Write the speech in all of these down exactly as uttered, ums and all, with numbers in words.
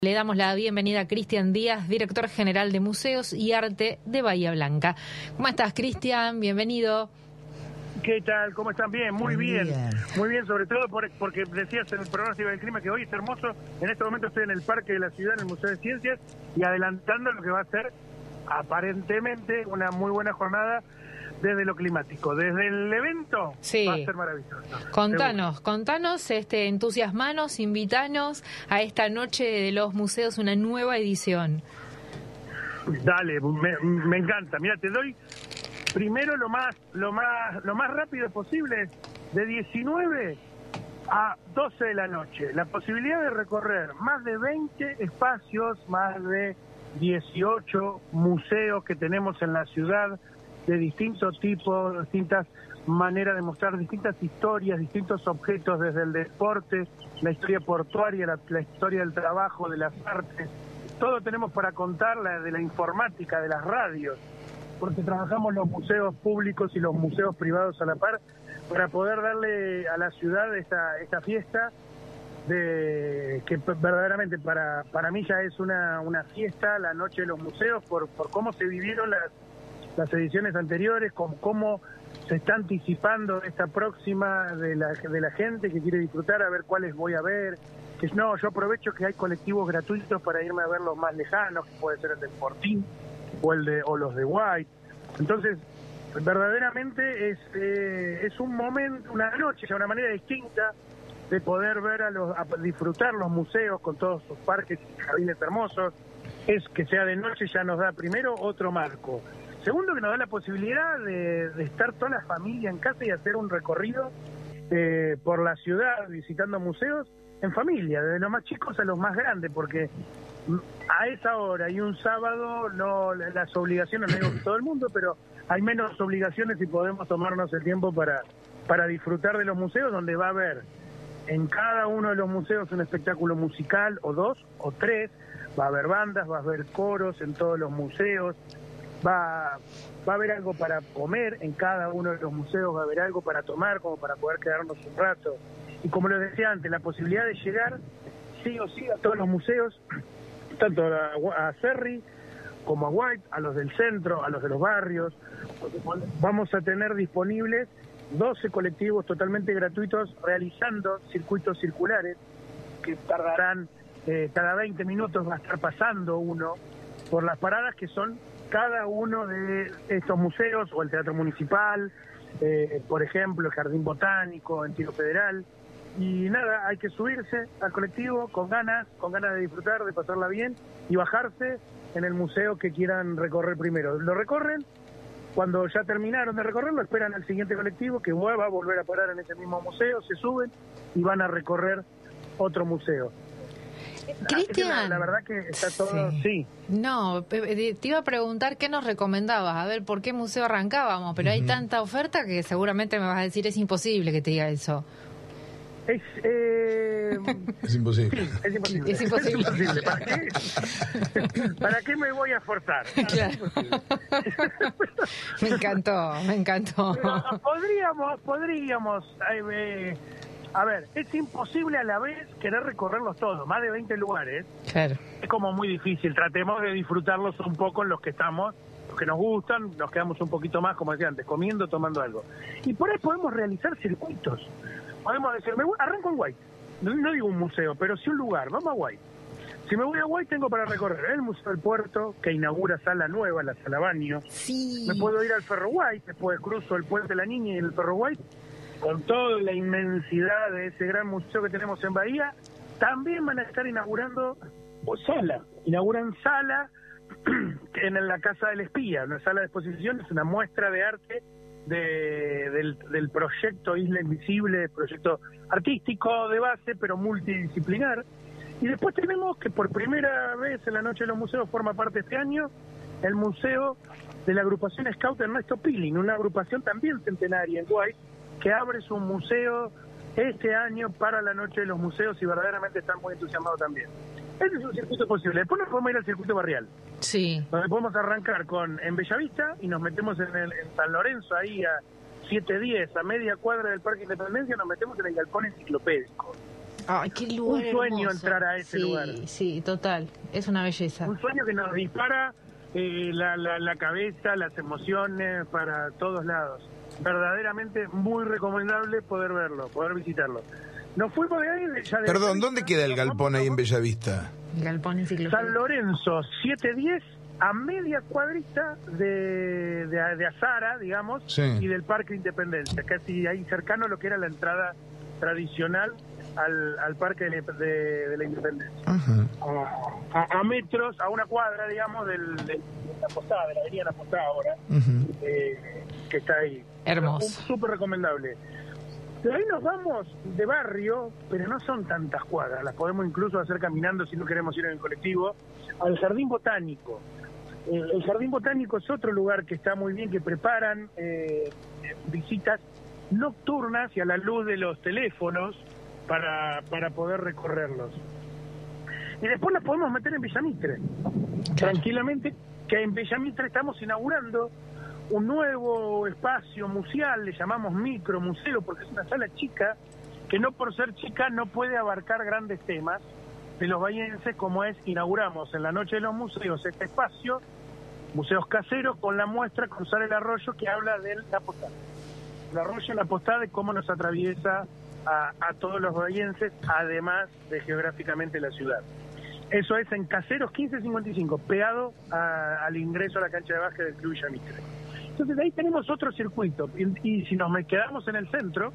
Le damos la bienvenida a Cristian Díaz, director general de Museos y Arte de Bahía Blanca. ¿Cómo estás, Cristian? Bienvenido. ¿Qué tal? ¿Cómo están? Bien, muy bien. bien. Muy bien, sobre todo por, porque decías en el pronóstico del clima que hoy es hermoso. En este momento estoy en el Parque de la Ciudad, en el Museo de Ciencias, y adelantando lo que va a ser aparentemente una muy buena jornada desde lo climático. Desde el evento sí. va a ser maravilloso. Contanos, seguro. contanos, este, entusiasmanos, invitanos a esta noche de los museos, una nueva edición. Dale, me, me encanta. Mira, te doy primero lo más, lo más, lo más rápido posible, de diecinueve a doce de la noche. La posibilidad de recorrer más de veinte espacios, más de dieciocho museos que tenemos en la ciudad, de distintos tipos, distintas maneras de mostrar distintas historias, distintos objetos, desde el deporte, la historia portuaria, la, la historia del trabajo, de las artes. Todo tenemos para contar, la, de la informática, de las radios, porque trabajamos los museos públicos y los museos privados a la par para poder darle a la ciudad esta, esta fiesta de que verdaderamente para, para mí ya es una, una fiesta, la noche de los museos, por, por cómo se vivieron las las ediciones anteriores, con cómo se está anticipando esta próxima de la, de la gente que quiere disfrutar, a ver cuáles voy a ver. Que no, yo aprovecho que hay colectivos gratuitos para irme a ver los más lejanos, que puede ser el del Fortín o el de o los de White. Entonces, verdaderamente es eh, es un momento, una noche, ya una manera distinta de poder ver a los, a disfrutar los museos con todos sus parques y jardines hermosos. Es que sea de noche ya nos da primero otro marco. Segundo, que nos da la posibilidad de, de estar toda la familia en casa y hacer un recorrido eh, por la ciudad visitando museos en familia, desde los más chicos a los más grandes, porque a esa hora y un sábado no las obligaciones, no digo que todo el mundo, pero hay menos obligaciones y podemos tomarnos el tiempo para, para disfrutar de los museos, donde va a haber en cada uno de los museos un espectáculo musical, o dos, o tres, va a haber bandas, va a haber coros en todos los museos. Va, va a haber algo para comer en cada uno de los museos, va a haber algo para tomar, como para poder quedarnos un rato. Y como les decía antes, la posibilidad de llegar sí o sí a todos los museos, tanto a, a Cerri como a White, a los del centro, a los de los barrios. Vamos a tener disponibles doce colectivos totalmente gratuitos realizando circuitos circulares que tardarán, eh, cada veinte minutos va a estar pasando uno por las paradas que son cada uno de estos museos, o el Teatro Municipal, eh, por ejemplo, el Jardín Botánico, en Tiro Federal. Y nada, hay que subirse al colectivo con ganas, con ganas de disfrutar, de pasarla bien, y bajarse en el museo que quieran recorrer primero. Lo recorren, cuando ya terminaron de recorrerlo, esperan al siguiente colectivo que va a volver a parar en ese mismo museo, se suben y van a recorrer otro museo. Cristian, la, la verdad que está todo, sí. sí. No, te iba a preguntar qué nos recomendabas, a ver por qué museo arrancábamos, pero uh-huh. hay tanta oferta que seguramente me vas a decir es imposible que te diga eso. Es, eh... es imposible. Sí, es imposible. Es imposible. Es imposible. ¿Para qué? ¿Para qué me voy a forzar? Claro. Me encantó, me encantó. Pero podríamos, podríamos... Eh, A ver, es imposible a la vez querer recorrerlos todos, más de veinte lugares. Claro. Es como muy difícil. Tratemos de disfrutarlos un poco en los que estamos, los que nos gustan, nos quedamos un poquito más, como decía antes, comiendo, tomando algo. Y por ahí podemos realizar circuitos. Podemos decir, me voy, arranco en White. No, no digo un museo, pero sí un lugar. Vamos a White. Si me voy a White tengo para recorrer el Museo del Puerto, que inaugura sala nueva, la sala baño. Sí. Me puedo ir al Ferro White, después cruzo el Puente de la Niña y el Ferro White, con toda la inmensidad de ese gran museo que tenemos en Bahía. Del van a estar inaugurando o sala, inauguran sala en la Casa del Espía, una sala de exposición, es una muestra de arte de, del, del proyecto Isla Invisible, proyecto artístico de base, pero multidisciplinar. Y después tenemos que por primera vez en la Noche de los Museos forma parte este año el Museo de la agrupación Scout Ernesto Piling, una agrupación también centenaria en Guay, que abre su museo este año para la Noche de los Museos, y verdaderamente están muy entusiasmados también. Ese es un circuito posible. Después nos podemos ir al circuito barrial. Sí. Donde podemos arrancar con en Bellavista y nos metemos en, el, en San Lorenzo, ahí a siete diez, a media cuadra del Parque Independencia, nos metemos en el Galpón Enciclopédico. Ay, qué lugar Un sueño hermoso. entrar a ese sí, lugar. Sí, total. Es una belleza. Un sueño que nos dispara eh, la, la, la cabeza, las emociones para todos lados. Verdaderamente muy recomendable poder verlo, poder visitarlo. Nos fuimos de ahí. Ya de Perdón, la... ¿dónde queda el galpón ahí en Bellavista? El galpón enciclopédico. San Lorenzo, siete diez, a media cuadrita de, de, de Azara, digamos, Sí. y del Parque Independencia, casi ahí cercano a lo que era la entrada tradicional al, al Parque de, de, de la Independencia. Ajá. A, a, a metros, a una cuadra, digamos, del, de la posada, de la avenida La Posada ahora, Uh-huh. eh, que está ahí. Hermoso. Un- Súper recomendable. De ahí nos vamos de barrio, pero no son tantas cuadras, las podemos incluso hacer caminando si no queremos ir en el colectivo, al Jardín Botánico. Eh, el Jardín Botánico es otro lugar que está muy bien, que preparan eh, visitas nocturnas y a la luz de los teléfonos para, para poder recorrerlos. Y después nos podemos meter en Villamitre, tranquilamente, que en Villamitre estamos inaugurando un nuevo espacio museal, le llamamos micromuseo, porque es una sala chica, que no por ser chica no puede abarcar grandes temas de los bahienses, como es, inauguramos en la Noche de los Museos este espacio, museos caseros, con la muestra Cruzar el Arroyo, que habla de la postada. El arroyo, la postada, de cómo nos atraviesa a, a todos los bahienses, además de geográficamente la ciudad. Eso es en Caseros quince cincuenta y cinco, pegado a, al ingreso a la cancha de básquet del Club Villamitre. Entonces ahí tenemos otro circuito, y, y si nos quedamos en el centro,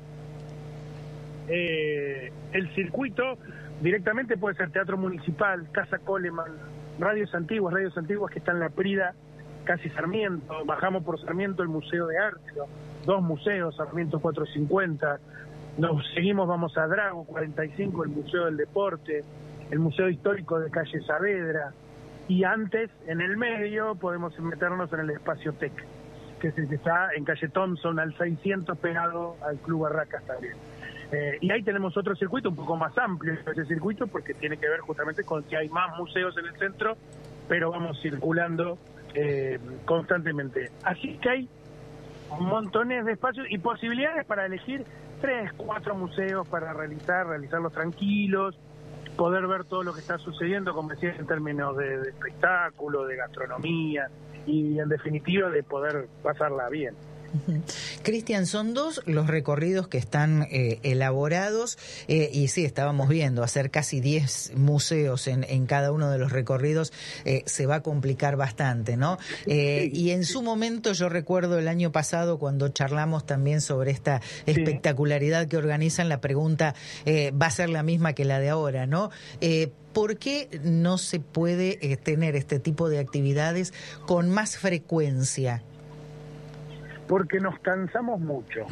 eh, el circuito directamente puede ser Teatro Municipal, Casa Coleman, Radios Antiguas, Radios Antiguas que está en La Prida, casi Sarmiento, bajamos por Sarmiento el Museo de Arte, dos museos, Sarmiento cuatrocientos cincuenta, nos seguimos, vamos a Drago cuarenta y cinco, el Museo del Deporte, el Museo Histórico de Calle Saavedra, y antes, en el medio, podemos meternos en el Espacio Tec, que es el que está en Calle Thompson al seiscientos, pegado al Club Barracas también. Eh, y ahí tenemos otro circuito un poco más amplio, ese circuito, porque tiene que ver justamente con que hay más museos en el centro, pero vamos circulando eh, constantemente. Así que hay montones de espacios y posibilidades para elegir tres, cuatro museos para realizar, realizarlos tranquilos, poder ver todo lo que está sucediendo, como decía, en términos de, de espectáculo, de gastronomía y en definitiva de poder pasarla bien. Uh-huh. Cristian, son dos los recorridos que están eh, elaborados eh, y sí, estábamos viendo, hacer casi diez museos en, en cada uno de los recorridos eh, se va a complicar bastante, ¿no? Eh, y en su momento yo recuerdo el año pasado cuando charlamos también sobre esta espectacularidad que organizan, la pregunta eh, va a ser la misma que la de ahora, ¿no? Eh, ¿Por qué no se puede eh, tener este tipo de actividades con más frecuencia? Porque nos cansamos mucho.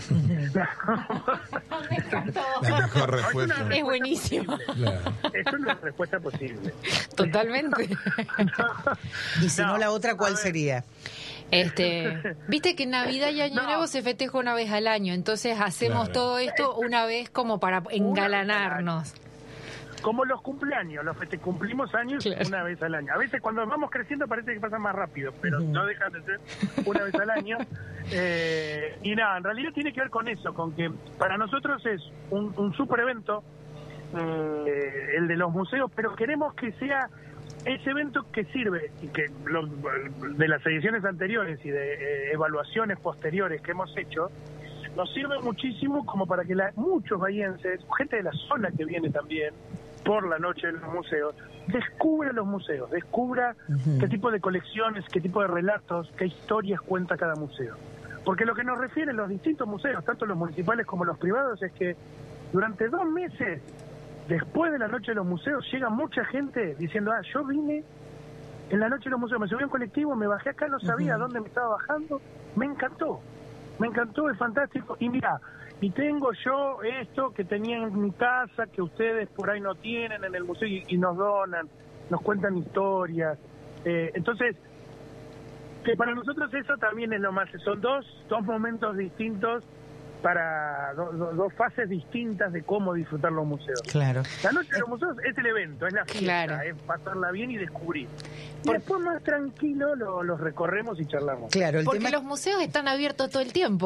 Me encantó. La mejor respuesta. Es buenísimo. Claro. Es una respuesta posible. Totalmente. Y si no, No, la otra, ¿cuál a ver. sería? Este, viste que Navidad y Año No. Nuevo se festeja una vez al año, entonces hacemos Claro. todo esto una vez como para engalanarnos. Como los cumpleaños, los que te cumplimos años Claro. una vez al año. A veces cuando vamos creciendo parece que pasa más rápido, pero Ujú. no dejan de ser una vez al año. Eh, y nada, en realidad tiene que ver con eso, con que para nosotros es un, un super evento, eh, el de los museos, pero queremos que sea ese evento que sirve, y que los, de las ediciones anteriores y de eh, evaluaciones posteriores que hemos hecho, nos sirve muchísimo como para que la, muchos bahienses, gente de la zona que viene también por la noche de los museos, descubra los museos, descubra Ujú. qué tipo de colecciones, qué tipo de relatos, qué historias cuenta cada museo. Porque lo que nos refieren los distintos museos, tanto los municipales como los privados, es que durante dos meses, después de la noche de los museos, llega mucha gente diciendo, ah, yo vine en la noche de los museos, me subí a un colectivo, me bajé acá, no sabía Ujú. dónde me estaba bajando, me encantó. Me encantó, es fantástico. Y mira, y tengo yo esto que tenía en mi casa, que ustedes por ahí no tienen en el museo, y, y nos donan, nos cuentan historias. Eh, entonces, que para nosotros eso también es lo más, son dos, dos momentos distintos para do, do, dos fases distintas de cómo disfrutar los museos. Claro. La noche de los museos es el evento, es la fiesta, Claro. es pasarla bien y descubrir. Y Por- después más tranquilo lo- los recorremos y charlamos. Claro, el Porque tema los museos están abiertos todo el tiempo.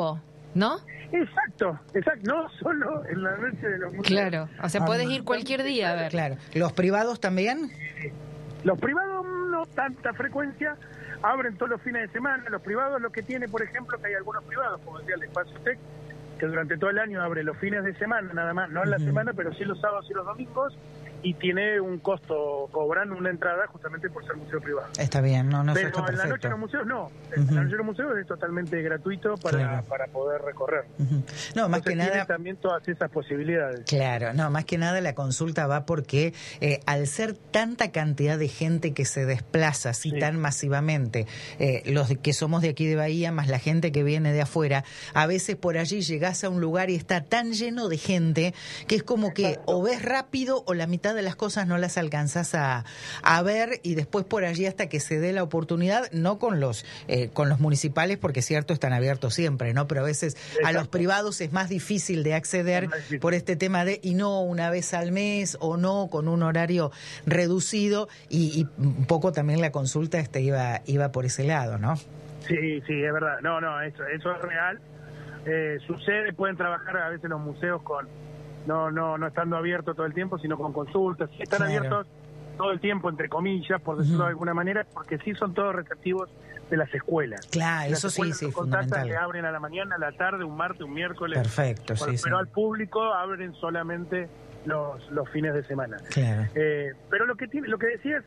¿no? Exacto, exacto, no solo en la noche de los museos. Claro, o sea, Ah, podés no. ir cualquier día a ver. Claro. ¿Los privados también? Los privados no tanta frecuencia, abren todos los fines de semana. Los privados lo que tiene, por ejemplo, que hay algunos privados, como decía el Espacio Tec, que durante todo el año abre los fines de semana nada más, no en la Ujú. semana, pero sí los sábados y los domingos, y tiene un costo, cobran una entrada justamente por ser museo privado. Está bien, no, no, eso Pero está en la noche perfecto. de los museos no, Ujú. en la noche de los museos es totalmente gratuito para, Claro. para poder recorrer. Ujú. No, más Entonces que tiene nada... también todas esas posibilidades. Claro, no, más que nada la consulta va porque eh, al ser tanta cantidad de gente que se desplaza así Sí. tan masivamente, eh, los que somos de aquí de Bahía, más la gente que viene de afuera, a veces por allí llegás a un lugar y está tan lleno de gente que es como que Exacto. o ves rápido o la mitad de las cosas no las alcanzás a, a ver, y después por allí hasta que se dé la oportunidad, no con los eh, con los municipales, porque es cierto, están abiertos siempre, ¿no? Pero a veces a los Exacto. privados es más difícil de acceder Es más difícil. por este tema de, y no una vez al mes o no con un horario reducido, y, y un poco también la consulta este iba iba por ese lado, ¿no? Sí, sí, es verdad. No, no, eso, eso es real. Eh, sucede, pueden trabajar a veces los museos con no no no estando abiertos todo el tiempo, sino con consultas. Sí, están Claro. abiertos todo el tiempo, entre comillas, por decirlo Ujú. de alguna manera, porque sí son todos receptivos de las escuelas. Claro, Las eso sí, escuelas sí, los contactan, fundamental. le abren a la mañana, a la tarde, un martes, un miércoles. Perfecto, Bueno, sí, sí. pero al público abren solamente los los fines de semana. Claro. Eh, pero lo que tiene, lo que decías,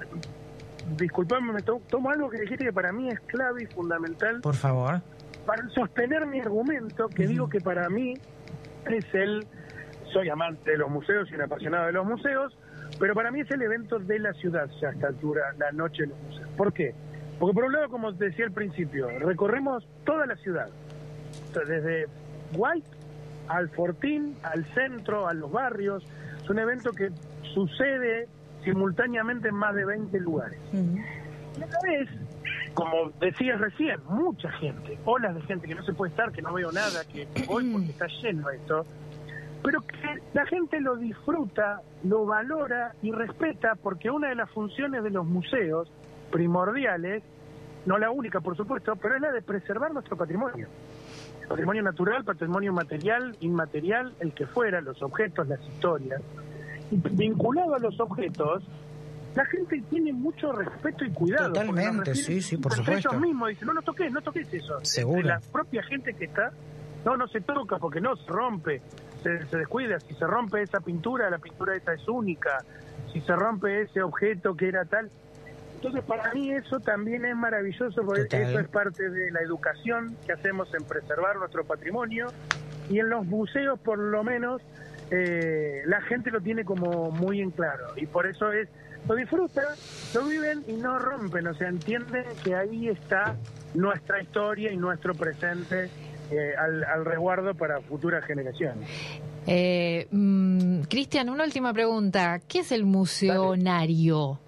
disculpame, me to- tomo algo que dijiste que para mí es clave y fundamental Por favor. para sostener mi argumento, que Ujú. digo que para mí es el, soy amante de los museos y un apasionado de los museos, pero para mí es el evento de la ciudad ya a esta altura, la noche de los museos. ¿Por qué? Porque por un lado, como te decía al principio, recorremos toda la ciudad, o sea, desde White al Fortín, al centro, a los barrios. Es un evento que sucede simultáneamente en más de veinte lugares. Ujú. Y a la vez, como decías recién, mucha gente, olas de gente que no se puede estar, que no veo nada, que voy porque está lleno esto, pero que la gente lo disfruta, lo valora y respeta, porque una de las funciones de los museos primordiales, no la única por supuesto, pero es la de preservar nuestro patrimonio. Patrimonio natural, patrimonio material, inmaterial, el que fuera, los objetos, las historias. Y vinculado a los objetos, la gente tiene mucho respeto y cuidado. porque Totalmente, nos refieren- sí, sí, por entre supuesto. Ellos mismos dicen, no, no toques, no toques eso. Seguro. Entre la propia gente que está, no, no se toca porque no, se rompe, se, se descuida. Si se rompe esa pintura, la pintura esa es única. Si se rompe ese objeto que era tal. Entonces, para mí eso también es maravilloso, porque Total. eso es parte de la educación que hacemos en preservar nuestro patrimonio, y en los museos, por lo menos, eh, la gente lo tiene como muy en claro, y por eso es, lo disfrutan, lo viven y no rompen, o sea, entienden que ahí está nuestra historia y nuestro presente eh, al, al resguardo para futuras generaciones. Eh, mm, Cristian, una última pregunta. ¿Qué es el museonario?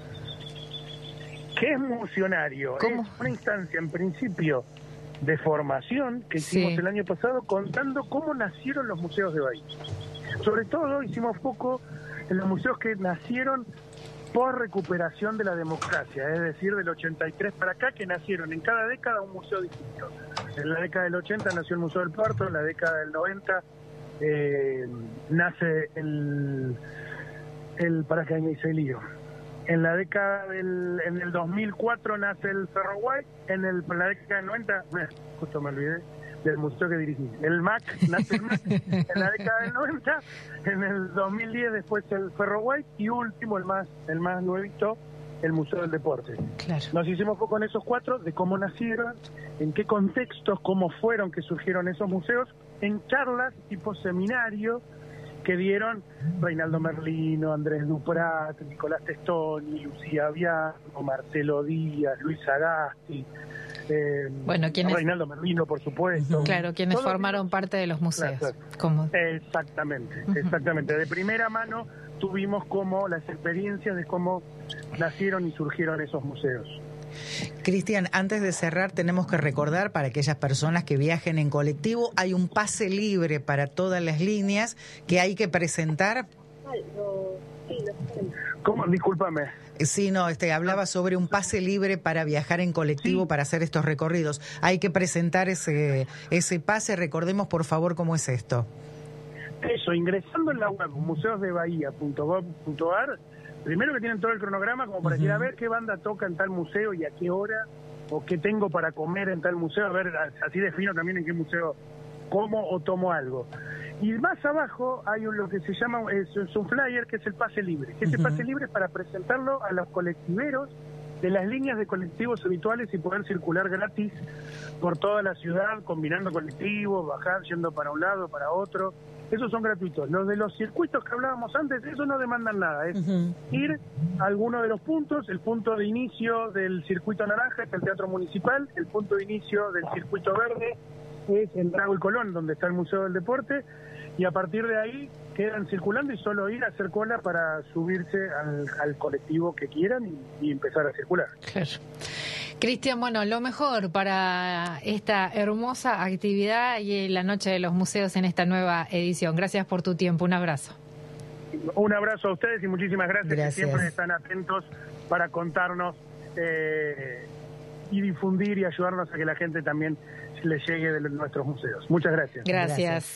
¿Qué es museonario? ¿Cómo? Es una instancia, en principio, de formación que hicimos Sí. el año pasado contando cómo nacieron los museos de Bahía. Sobre todo hicimos foco en los museos que nacieron por recuperación de la democracia, es decir, del ochenta y tres para acá, que nacieron en cada década un museo distinto. En la década del ochenta nació el Museo del Puerto, en la década del noventa eh, nace el... el para que ahí me hice lío. En la década del en el dos mil cuatro nace el Ferro White, en, el, en la década del noventa, eh, justo me olvidé del museo que dirigí, el M A C, nace el M A C en la década del noventa, en el dos mil diez después el Ferro White y último, el más el más nuevito, el Museo del Deporte. Claro. Nos hicimos foco en esos cuatro, de cómo nacieron, en qué contextos, cómo fueron que surgieron esos museos, en charlas tipo seminario que dieron Reinaldo Merlino, Andrés Duprat, Nicolás Testoni, Lucía Bianco, Marcelo Díaz, Luis Agasti, eh, Bueno, ¿quiénes? Reinaldo Merlino, por supuesto. Claro, quienes Todos formaron ellos- parte de los museos. Claro, Como- Exactamente, exactamente. De primera mano tuvimos como las experiencias de cómo nacieron y surgieron esos museos. Cristian, antes de cerrar tenemos que recordar para aquellas personas que viajen en colectivo, hay un pase libre para todas las líneas que hay que presentar. ¿Cómo? Discúlpame. Sí, no, este, hablaba sobre un pase libre para viajar en colectivo, sí, para hacer estos recorridos. Hay que presentar ese ese pase. Recordemos, por favor, cómo es esto. Eso, ingresando en la web museos de bahía punto gov punto ar, primero que tienen todo el cronograma como para uh-huh. ir a ver qué banda toca en tal museo y a qué hora, o qué tengo para comer en tal museo, a ver, así defino también en qué museo como o tomo algo. Y más abajo hay un, lo que se llama, es, es un flyer que es el pase libre, que uh-huh. ese pase libre es para presentarlo a los colectiveros de las líneas de colectivos habituales y poder circular gratis por toda la ciudad, combinando colectivos, bajar, yendo para un lado, para otro. Esos son gratuitos. Los de los circuitos que hablábamos antes, eso no demandan nada. Es uh-huh. ir a alguno de los puntos. El punto de inicio del circuito naranja es el Teatro Municipal. El punto de inicio del circuito verde es el Drago y Colón, donde está el Museo del Deporte. Y a partir de ahí quedan circulando y solo ir a hacer cola para subirse al, al colectivo que quieran y, y empezar a circular. Claro. Cristian, bueno, lo mejor para esta hermosa actividad y la Noche de los Museos en esta nueva edición. Gracias por tu tiempo. Un abrazo. Un abrazo a ustedes y muchísimas gracias. Gracias. Que siempre están atentos para contarnos eh, y difundir y ayudarnos a que la gente también le llegue de nuestros museos. Muchas gracias. Gracias. Gracias.